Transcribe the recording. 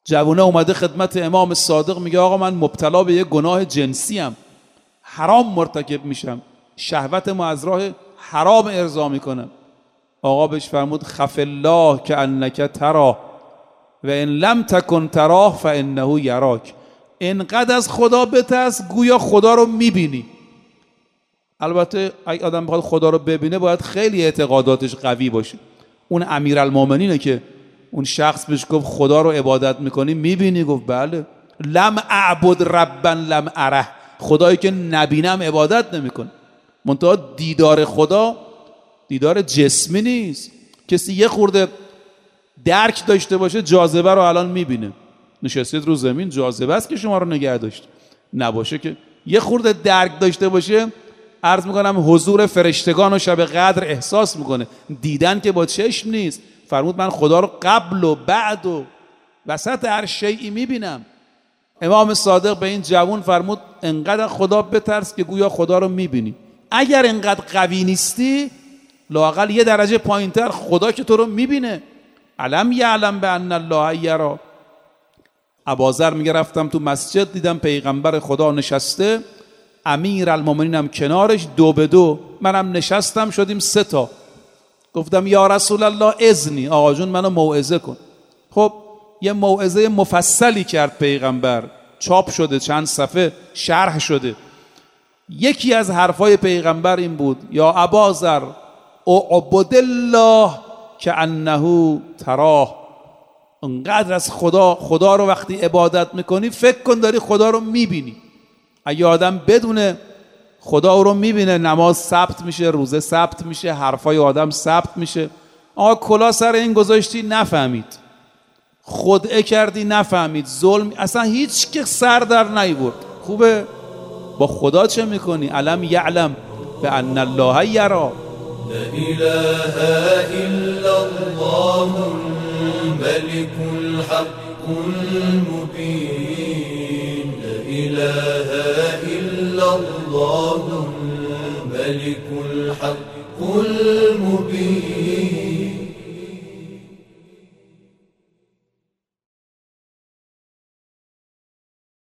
جوونه اومده خدمت امام صادق، میگه آقا من مبتلا به یه گناه جنسی ام، حرام مرتکب میشم، شهوت ما از راه حرام ارضا میکنم. آقا بهش فرمود خف الله که انک تراه و ان لم تکن تراه فانه یراک. انقدر از خدا بترس گویا خدا رو میبینی. البته اگه آدم بخواد خدا رو ببینه باید خیلی اعتقاداتش قوی باشه. اون امیرالمومنینه که اون شخص بهش گفت خدا رو عبادت میکنی میبینی؟ گفت بله. لم اعبد ربا لم اره، خدایی که نبینم عبادت نمیکنه. منتها دیدار خدا دیدار جسمی نیست. کسی یه خورده درک داشته باشه جاذبه رو الان میبینه. نشستید رو زمین، جاذبه است که شما رو نگه داشت. نباشه که یه خورده درک داشته باشه، عرض میکنم حضور فرشتگان و شب قدر احساس میکنه. دیدن که با چشم نیست. فرمود من خدا رو قبل و بعد و وسط هر شیئی میبینم. امام صادق به این جوان فرمود انقدر خدا بترس که گویا خدا رو میبینی. اگر انقدر قوی نیستی لااقل یه درجه پایینتر خدا که تو رو میبینه. علم یعلم بان الله یرا. ابوذر میگه رفتم تو مسجد دیدم پیغمبر خدا نشسته، امیرالمومنینم کنارش، دو به دو، منم نشستم شدیم 3 تا. گفتم یا رسول الله اذنی، آقا جون منو موعظه کن. خب یه موعظه مفصلی کرد پیغمبر، چاپ شده، چند صفحه شرح شده. یکی از حرفای پیغمبر این بود یا ابوذر اعبد الله کانه تراه. انقدر از خدا رو وقتی عبادت میکنی فکر کن داری خدا رو میبینی. اگه آدم بدونه خدا رو میبینه، نماز ثبت میشه، روزه ثبت میشه، حرفای آدم ثبت میشه. آقا کلا سر این گذاشتی نفهمید، خدعه کردی نفهمید، ظلم اصلا هیچ که سر در نیورد. خوبه با خدا چه میکنی؟ علم یعلم بان الله یرا. لا اله الا الله الملك الحق المبين. لا اله الا الله الملك الحق المبين.